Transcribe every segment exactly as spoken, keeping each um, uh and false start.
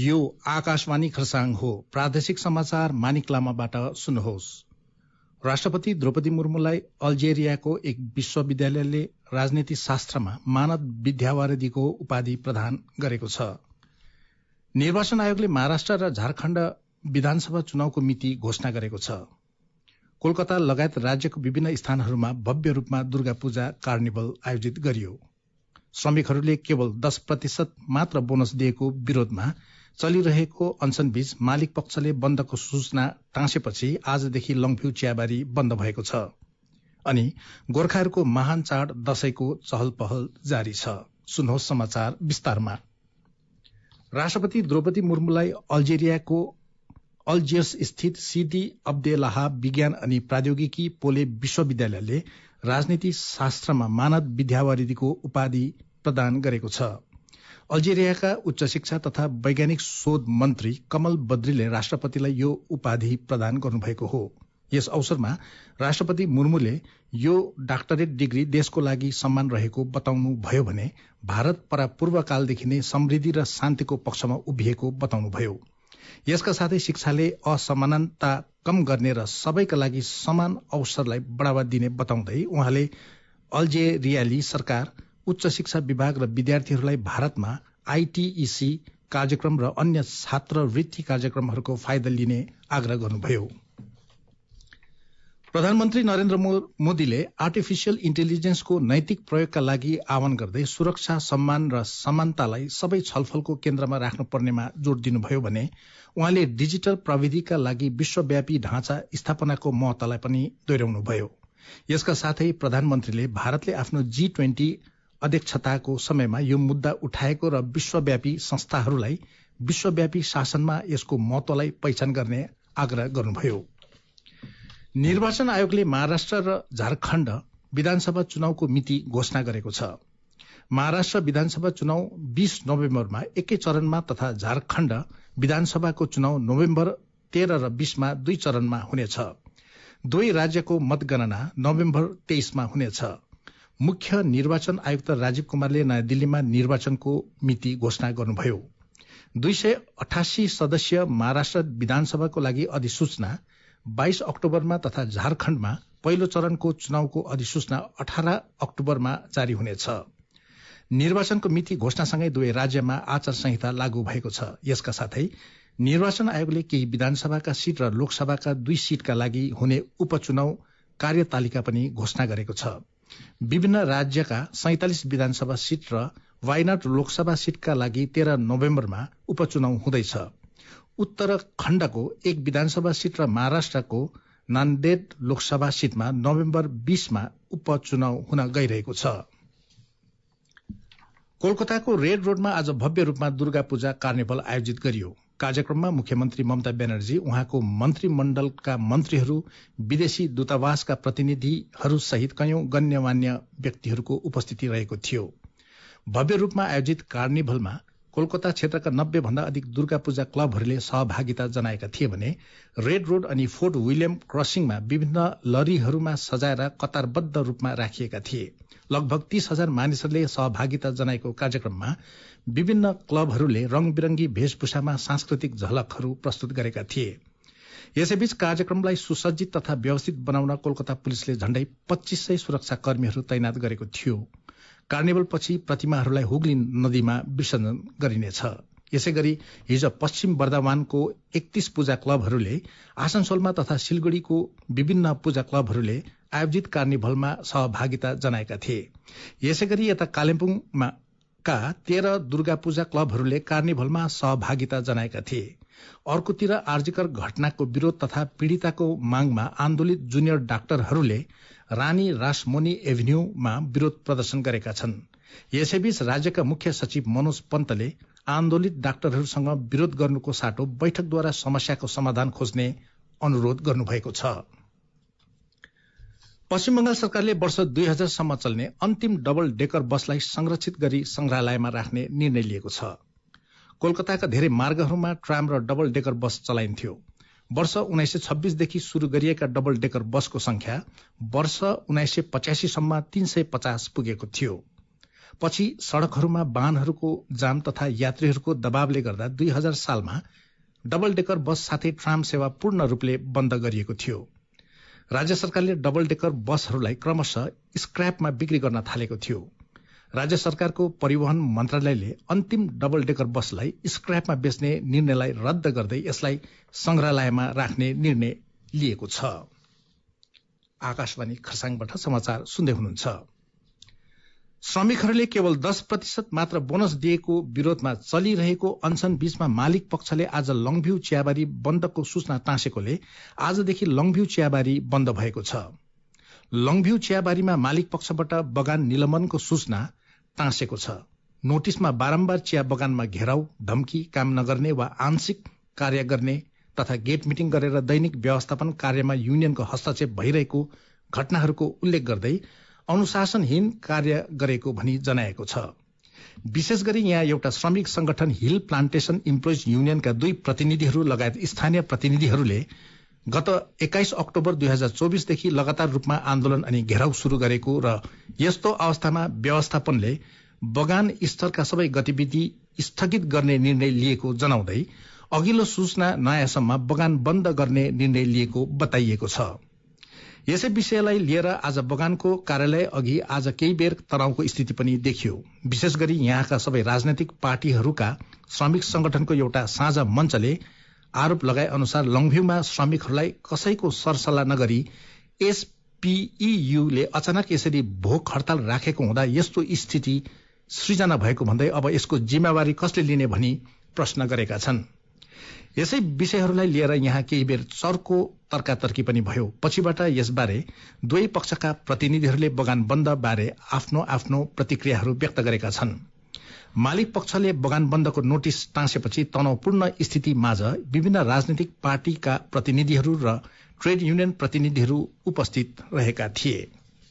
यो आकाशवाणी खरसाङ हो। प्रादेशिक समाचार मानिक लामाबाट सुन्नुहोस्। राष्ट्रपति द्रौपदी मुर्मुलाई अल्जेरियाको एक विश्वविद्यालयले राजनीति शास्त्रमा मानद विद्यावारिधीको उपाधि प्रदान गरेको छ। निर्वाचन आयोगले महाराष्ट्र र झारखण्ड विधानसभा चुनावको मिति घोषणा गरेको छ। कोलकाता लगायत राज्यको विभिन्न स्थानहरूमा भव्य रूपमा दुर्गा पूजा कार्निभल आयोजित गरियो। श्रमिकहरूले केवल दस प्रतिशत मात्र बोनस दिएको विरोधमा चलिरहेको अनशनबीच मालिक पक्षले बन्दको सूचना टाँसेपछि आजदेखि लङभ्यू चियाबारी बन्द भएको छ अनि गोर्खाहरूको महान चाड दशैंको चहल पहल जारी छ। सुन्नुहोस् समाचार विस्तारमा। राष्ट्रपति द्रौपदी मुर्मुलाई अल्जेरियाको अल्जियर्स स्थित सिडी अब्देलाह विज्ञान अनि प्रौद्योगिकी पोले विश्वविद्यालयले राजनीति शास्त्रमा मानद विद्यावारिधीको उपाधि प्रदान गरेको छ। अल्जेरियाका उच्च शिक्षा तथा वैज्ञानिक शोध मन्त्री कमल बद्रीले राष्ट्रपतिलाई यो उपाधि प्रदान गर्नुभएको हो। यस अवसरमा राष्ट्रपति मुर्मुले यो डाक्टरेट डिग्री देशको लागि सम्मान रहेको बताउनु भयो भने भारत परापूर्वकालदेखि नै समृद्धि र शान्तिको पक्षमा उभिएको बताउनुभयो। यसका साथै शिक्षाले असमानता कम गर्ने र सबैका लागि समान अवसरलाई बढ़ावा दिने बताउँदै उहाँले अल्जेरियाली सरकार, उच्च शिक्षा विभाग र विद्यार्थीहरूलाई भारतमा आईटीईसी कार्यक्रम र अन्य छात्रवृत्ति कार्यक्रमहरूको फाइदा लिने आग्रह गर्नुभयो। प्रधानमन्त्री नरेन्द्र मोदीले आर्टिफिशियल इन्टेलिजेन्सको नैतिक प्रयोगका लागि आह्वान गर्दै सुरक्षा, सम्मान र समानतालाई सबै छलफलको केन्द्रमा राख्नुपर्नेमा जोड़ दिनुभयो भने उहाँले डिजिटल प्रविधिका लागि विश्वव्यापी ढाँचा स्थापनाको महत्वलाई पनि दोहोर्याउनुभयो। यसका साथै प्रधानमन्त्रीले भारतले आफ्नो जी ट्वेन्टी अध्यक्षताको समयमा यो मुद्दा उठाएको र विश्वव्यापी संस्थाहरूलाई विश्वव्यापी शासनमा यसको महत्वलाई पहिचान गर्ने आग्रह गर्नुभयो। निर्वाचन आयोगले महाराष्ट्र र झारखण्ड विधानसभा चुनावको मिति घोषणा गरेको छ। महाराष्ट्र विधानसभा चुनाव बीस नोभेम्बरमा एकै चरणमा तथा झारखण्ड विधानसभाको चुनाव नोभेम्बर तेह्र र बीसमा दुई चरणमा हुनेछ। दुवै राज्यको मतगणना नोभेम्बर तेइसमा हुनेछ। मुख्य निर्वाचन आयुक्त राजीव कुमारले नयाँ दिल्लीमा निर्वाचनको मिति घोषणा गर्नुभयो। दुई सय अठासी सदस्यीय महाराष्ट्र विधानसभाको लागि अधिसूचना बाइस अक्टोबरमा तथा झारखण्डमा पहिलो चरणको चुनावको अधिसूचना अठार अक्टोबरमा जारी हुनेछ। निर्वाचनको मिति घोषणासँगै दुवै राज्यमा आचार संहिता लागू भएको छ। यसका साथै निर्वाचन आयोगले केही विधानसभाका सीट र लोकसभाका दुई सीटका लागि हुने उपचुनाव कार्यतालिका पनि घोषणा गरेको छ। विभिन्न राज्यका सैंतालिस विधानसभा सीट र वायनाड लोकसभा सीटका लागि तेह्र नोभेम्बरमा उपचुनाव हुँदैछ। उत्तराखण्डको एक विधानसभा सीट र महाराष्ट्रको नान्देड लोकसभा सीटमा नोभेम्बर बीसमा उपचुनाव हुन गइरहेको छ। कोलकाताको रेड रोडमा आज भव्य रूपमा दुर्गा पूजा कार्निभल आयोजित गरियो। कार्यक्रममा मुख्यमन्त्री ममता ब्यानर्जी, उहाँको मन्त्रीमण्डलका मन्त्रीहरू, विदेशी दूतावासका प्रतिनिधिहरू सहित कयौं गण्यमान्य व्यक्तिहरूको उपस्थिति रहेको थियो। भव्य रूपमा आयोजित कार्निभलमा कोलकाता क्षेत्रका नब्बे भन्दा अधिक दुर्गा पूजा क्लबहरूले सहभागिता जनाएका थिए भने रेड रोड अनि फोर्ट विलियम क्रसिङमा विभिन्न लरीहरूमा सजाएर कतारबद्ध रूपमा राखिएका थिए। लगभग तीस हजार मानिसहरूले सहभागिता जनाएको कार्यक्रममा विभिन्न क्लबहरूले रंगबिरंगी वेशभूषामा सांस्कृतिक झलकहरू प्रस्तुत गरेका थिए। यसैबीच कार्यक्रमलाई सुसज्जित तथा व्यवस्थित बनाउन कोलकाता पुलिसले झण्डै पच्चीस सय सुरक्षा कर्मीहरू तैनात गरेको थियो। कार्निभल पछि प्रतिमाहरूलाई हुगली नदीमा विसर्जन गरिनेछ। यसैगरी हिज पश्चिम वर्धमानको एकतीस पूजा क्लबहरूले, आसनसोलमा तथा सिलगढ़ीको विभिन्न पूजा क्लबहरूले आयोजित कार्निभलमा सहभागिता जनाएका थिए। यसैगरी यता कालेबुङमा का तेह्र दुर्गा पूजा क्लबहरूले कार्निभलमा सहभागिता जनाएका थिए। अर्कोतिर आर्जिकर घटनाको विरोध तथा पीड़िताको मागमा आन्दोलित जुनियर डाक्टरहरूले रानी रासमोनी एभिन्यूमा विरोध प्रदर्शन गरेका छन्। यसैबीच राज्यका मुख्य सचिव मनोज पन्तले आन्दोलित डाक्टरहरूसँग विरोध गर्नुको साटो बैठकद्वारा समस्याको समाधान खोज्ने अनुरोध गर्नुभएको छ। पश्चिम बंगाल सरकारले वर्ष दुई हजार सम्म चल्ने अन्तिम डबल डेकर बसलाई संरक्षित गरी संग्रहालयमा राख्ने निर्णय लिएको छ। कोलकाताका धेरै मार्गहरूमा ट्राम र डबल डेकर बस चलाइन्थ्यो। वर्ष उन्नाइस सय छब्बीसदेखि शुरू गरिएका डबल डेकर बसको संख्या वर्ष उन्नाइस सय पचासी सम्म तीन सय पचास पुगेको थियो। पछि सड़कहरूमा वाहनहरूको जाम तथा यात्रीहरूको दबावले गर्दा दुई हजार सालमा डबल डेकर बस साथै ट्राम सेवा पूर्ण रूपले बन्द गरिएको थियो। राज्य सरकारले डबल डेकर बसहरूलाई क्रमशः स्क्रैपमा बिक्री गर्न थालेको थियो। राज्य सरकारको परिवहन मन्त्रालयले अन्तिम डबल डेकर बसलाई स्क्रैपमा बेच्ने निर्णयलाई रद्द गर्दै यसलाई संग्रहालयमा राख्ने निर्णय लिएको छ। आकाशवाणी खरसाङबाट समाचार सुन्दै हुनुहुन्छ। श्रमिकहरूले केवल दस प्रतिशत मात्र बोनस दिएको विरोधमा चलिरहेको अनशन बीचमा मालिक पक्षले आज लङभ्यू चियाबारी बन्दको सूचना टाँसेकोले आजदेखि लङभ्यू चियाबारी बन्द भएको छ। लङभ्यू चियाबारीमा मालिक पक्षबाट बगान निलम्बनको सूचना टाँसेको छ। नोटिसमा बारम्बार चिया बगानमा घेराउ, धम्की, काम नगर्ने वा आंशिक कार्य गर्ने तथा गेट मिटिङ गरेर दैनिक व्यवस्थापन कार्यमा युनियनको हस्तक्षेप भइरहेको घटनाहरूको उल्लेख गर्दै अनुशासनहीन कार्य गरेको भनी जनाएको छ। विशेष गरी यहाँ एउटा श्रमिक संगठन हिल प्लान्टेशन इम्प्लोइज युनियनका दुई प्रतिनिधिहरू लगायत स्थानीय प्रतिनिधिहरूले गत एक्काइस अक्टोबर दुई हजार चौबिसदेखि लगातार रूपमा आन्दोलन अनि घेराउ शुरू गरेको र यस्तो अवस्थामा व्यवस्थापनले बगान स्तरका सबै गतिविधि स्थगित गर्ने निर्णय लिएको जनाउँदै अघिल्लो सूचना नआएसम्म बगान बन्द गर्ने निर्णय लिएको बताइएको छ। यसै विषयलाई लिएर आज बगानको कार्यालय अघि आज केही बेर तनावको स्थिति पनि देखियो। विशेष गरी यहाँका सबै राजनैतिक पार्टीहरूका श्रमिक संगठनको एउटा साझा मञ्चले आरोप लगाए अनुसार लङभ्यूमा श्रमिकहरूलाई कसैको सरसल्लाह नगरी एसपीईयूले अचानक यसरी भोक हड़ताल राखेको हुँदा यस्तो स्थिति सृजना भएको भन्दै अब यसको जिम्मेवारी कसले लिने भनी प्रश्न गरेका छन्। यसै विषयहरूलाई लिएर यहाँ केही बेर चर्को तर्कातर्की पनि भयो। पछिबाट यसबारे दुवै पक्षका प्रतिनिधिहरूले बगान बन्द बारे आफ्नो आफ्नो प्रतिक्रियाहरू व्यक्त गरेका छन्। मालिक पक्षले बगान बन्दको नोटिस टाँसेपछि तनावपूर्ण स्थिति माझ विभिन्न राजनैतिक पार्टीका प्रतिनिधिहरू र ट्रेड युनियन प्रतिनिधिहरू उपस्थित रहेका थिए।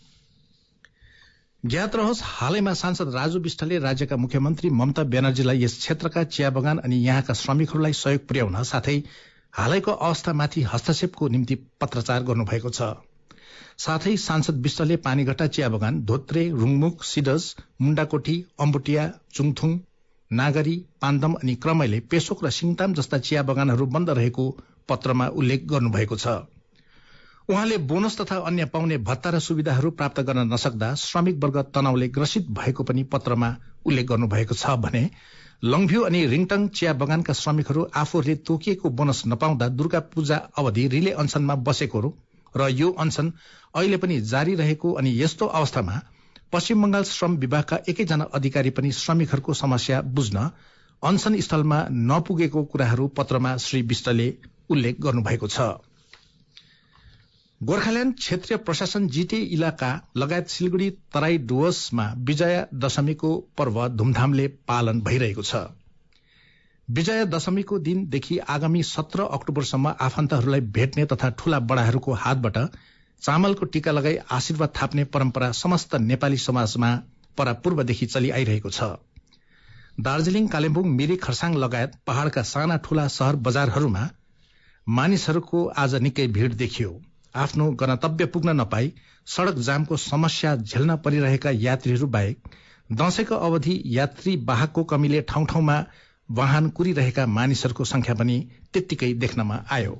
ज्ञात रहोस्, हालैमा सांसद राजु विष्टले राज्यका मुख्यमन्त्री ममता ब्यानर्जीलाई यस क्षेत्रका चिया बगान अनि यहाँका श्रमिकहरूलाई सहयोग पुर्याउन साथै हालैको अवस्थामाथि हस्तक्षेपको निम्ति पत्राचार गर्नुभएको छ। साथै सांसद विष्टले पानीघट्टा चिया बगान, धोत्रे, रुङमुख, सिडज, मुण्डाकोठी, अम्बुटिया, चुङथुङ, नागरी, पान्दम अनि क्रमैले पेसोक र सिङताम जस्ता चिया बगानहरू बन्द रहेको पत्रमा उल्लेख गर्नुभएको छ। उहाँले बोनस तथा अन्य पाउने भत्ता र सुविधाहरू प्राप्त गर्न नसक्दा श्रमिक वर्ग तनावले ग्रसित भएको पनि पत्रमा उल्लेख गर्नुभएको छ भने लङभ्यू अनि रिङटङ चिया बगानका श्रमिकहरू आफूहरूले तोकिएको बोनस नपाउँदा दुर्गा पूजा अवधि रिले अनसनमा बसेको र यो अनसन अहिले पनि जारी रहेको अनि यस्तो अवस्थामा पश्चिम बंगाल श्रम विभागका एकैजना अधिकारी पनि श्रमिकहरूको समस्या बुझ्न अनसन स्थलमा नपुगेको कुराहरू पत्रमा श्री विष्टले उल्लेख गर्नुभएको छ। गोर्खाल्याण्ड क्षेत्रीय प्रशासन जीटी इलाका लगायत सिलगढ़ी तराई डुवर्समा विजया दशमीको पर्व धूमधामले पालन भइरहेको छ। विजया दशमीको दिनदेखि आगामी सत्र अक्टोबरसम्म आफन्तहरूलाई भेट्ने तथा ठूला बडाहरूको हातबाट चामलको टीका लगाई आशीर्वाद थाप्ने परम्परा समस्त नेपाली समाजमा परापूर्वदेखि चलि आइरहेको छ। दार्जीलिङ, कालेबुङ, मिरिक, खरसाङ लगायत पहाड़का साना ठूला शहर बजारहरूमा मानिसहरूको आज निकै भीड़ देखियो। आफ्नो गन्तव्य पुग्न नपाई सड़क जामको समस्या झेल्न परिरहेका यात्रीहरू बाहेक दशैंको अवधि यात्री वाहकको कमीले ठाउँ ठाउँमा वाहन कुरिरहेका मानिसहरूको संख्या पनि त्यत्तिकै देख्नमा आयो।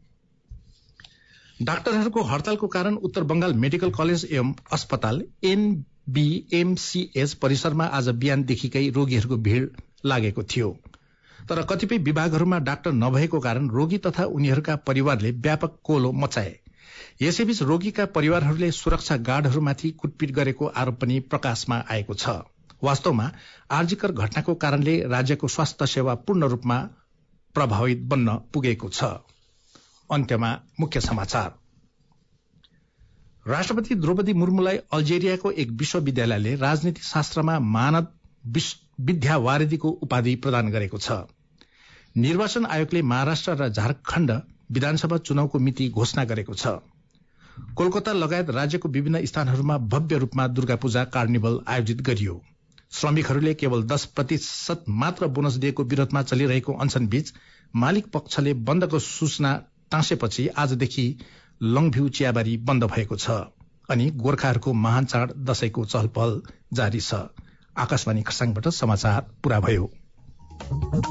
डाक्टरहरूको हड़तालको कारण उत्तर बंगाल मेडिकल कलेज एवं अस्पताल एनबीएमसीएच परिसरमा आज बिहानदेखिकै रोगीहरूको भीड़ लागेको थियो। तर कतिपय विभागहरूमा डाक्टर नभएको कारण रोगी तथा उनीहरूका परिवारले व्यापक कोलो मचाए। यसैबीच रोगीका परिवारहरूले सुरक्षा गार्डहरूमाथि कुटपिट गरेको आरोप पनि प्रकाशमा आएको छ। वास्तवमा आर्जिकर घटनाको कारणले राज्यको स्वास्थ्य सेवा पूर्ण रूपमा प्रभावित बन्न पुगेको छ। अन्त्यमा मुख्य समाचार। राष्ट्रपति द्रौपदी मुर्मुलाई अल्जेरियाको एक विश्वविद्यालयले राजनीति शास्त्रमा मानद विद्यावारिधीको उपाधि प्रदान गरेको छ। निर्वाचन आयोगले महाराष्ट्र र झारखण्ड विधानसभा चुनावको मिति घोषणा गरेको छ। कोलकाता लगायत राज्यको विभिन्न स्थानहरूमा भव्य रूपमा दुर्गा पूजा कार्निभल आयोजित गरियो। श्रमिकहरूले केवल दस प्रतिशत मात्र बोनस दिएको विरोधमा चलिरहेको अनशन बीच मालिक पक्षले बन्दको सूचना टाँसेपछि आजदेखि लङभ्यू चियाबारी बन्द भएको छ अनि गोर्खाहरूको महान चाड दशैंको चहलपहल जारी छ। आकाशवाणी खरसाङबाट समाचार पूरा भयो।